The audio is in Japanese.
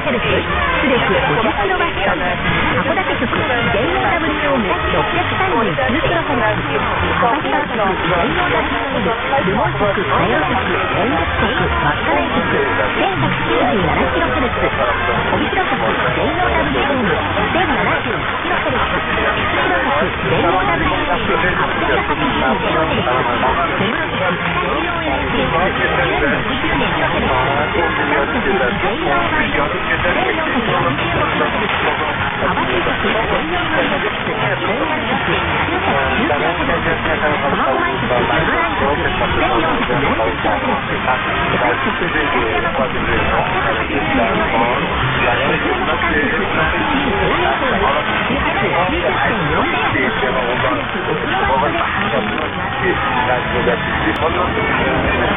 ヘルツ、出力 50kW、函館局 JOWM639kHz、旭川局 JOWM、留萌局、名誉局、演説局、稚内局 1197kHz、帯広局 JOWM 1071kHz、釧路局 Grazie.